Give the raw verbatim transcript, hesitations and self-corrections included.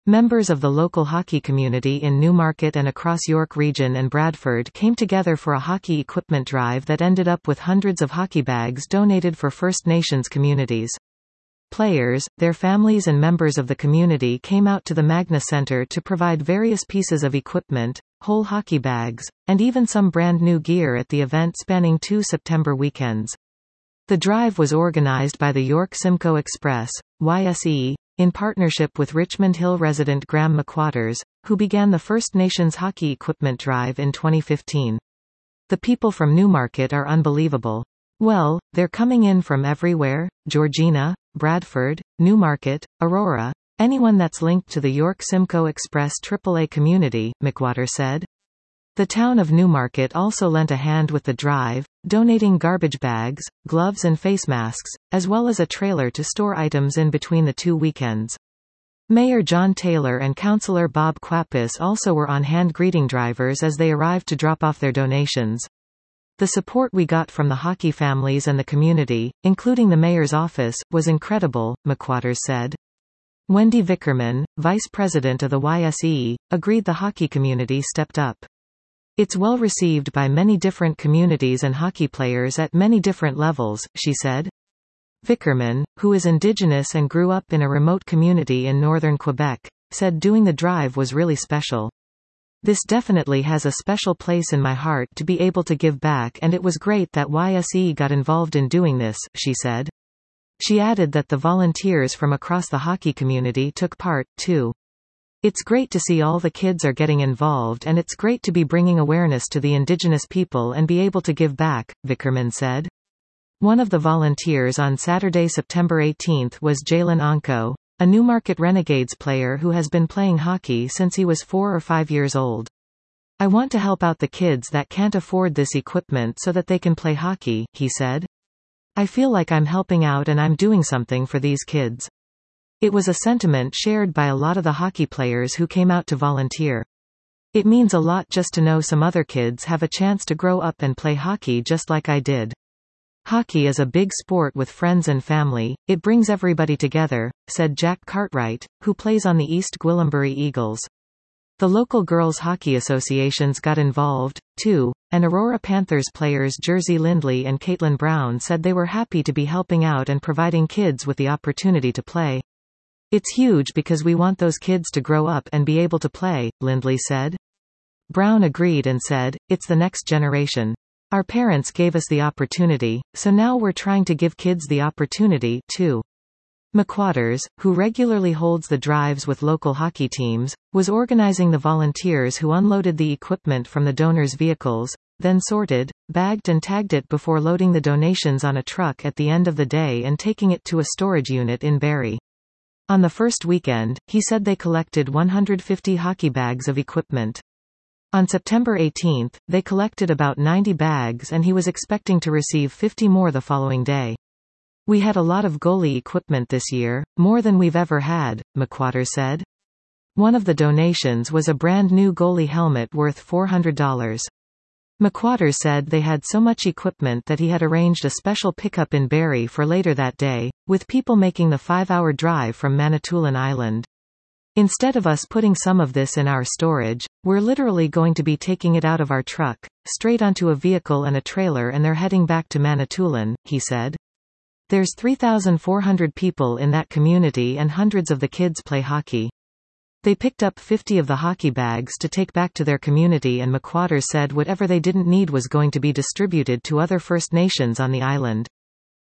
Members of the local hockey community in Newmarket and across York Region and Bradford came together for a hockey equipment drive that ended up with hundreds of hockey bags donated for First Nations communities. Players, their families and members of the community came out to the Magna Centre to provide various pieces of equipment, whole hockey bags, and even some brand new gear at the event spanning two September weekends. The drive was organised by the York Simcoe Express, Y S E, in partnership with Richmond Hill resident Graham McWatters, who began the First Nations hockey equipment drive in twenty fifteen. The people from Newmarket are unbelievable. Well, they're coming in from everywhere, Georgina, Bradford, Newmarket, Aurora, anyone that's linked to the York Simcoe Express triple A community, McWatter said. The town of Newmarket also lent a hand with the drive, donating garbage bags, gloves and face masks, as well as a trailer to store items in between the two weekends. Mayor John Taylor and Councillor Bob Quapis also were on hand greeting drivers as they arrived to drop off their donations. The support we got from the hockey families and the community, including the mayor's office, was incredible, McWatters said. Wendy Vickerman, vice president of the Y S E, agreed the hockey community stepped up. It's well received by many different communities and hockey players at many different levels, she said. Vickerman, who is Indigenous and grew up in a remote community in northern Quebec, said doing the drive was really special. This definitely has a special place in my heart to be able to give back, and it was great that Y S E got involved in doing this, she said. She added that the volunteers from across the hockey community took part, too. It's great to see all the kids are getting involved, and it's great to be bringing awareness to the Indigenous people and be able to give back, Vickerman said. One of the volunteers on Saturday, September eighteenth was Jalen Onko, a Newmarket Renegades player who has been playing hockey since he was four or five years old. I want to help out the kids that can't afford this equipment so that they can play hockey, he said. I feel like I'm helping out and I'm doing something for these kids. It was a sentiment shared by a lot of the hockey players who came out to volunteer. It means a lot just to know some other kids have a chance to grow up and play hockey just like I did. Hockey is a big sport with friends and family, it brings everybody together, said Jack Cartwright, who plays on the East Gwillimbury Eagles. The local girls' hockey associations got involved, too, and Aurora Panthers players Jersey Lindley and Caitlin Brown said they were happy to be helping out and providing kids with the opportunity to play. It's huge because we want those kids to grow up and be able to play, Lindley said. Brown agreed and said, it's the next generation. Our parents gave us the opportunity, so now we're trying to give kids the opportunity, too. McWatters, who regularly holds the drives with local hockey teams, was organizing the volunteers who unloaded the equipment from the donors' vehicles, then sorted, bagged and tagged it before loading the donations on a truck at the end of the day and taking it to a storage unit in Barrie. On the first weekend, he said they collected one hundred fifty hockey bags of equipment. On September eighteenth, they collected about ninety bags and he was expecting to receive fifty more the following day. We had a lot of goalie equipment this year, more than we've ever had, McWatters said. One of the donations was a brand new goalie helmet worth four hundred dollars. McWatters said they had so much equipment that he had arranged a special pickup in Barrie for later that day, with people making the five-hour drive from Manitoulin Island. Instead of us putting some of this in our storage, we're literally going to be taking it out of our truck, straight onto a vehicle and a trailer, and they're heading back to Manitoulin, he said. There's three thousand four hundred people in that community and hundreds of the kids play hockey. They picked up fifty of the hockey bags to take back to their community, and McWatters said whatever they didn't need was going to be distributed to other First Nations on the island.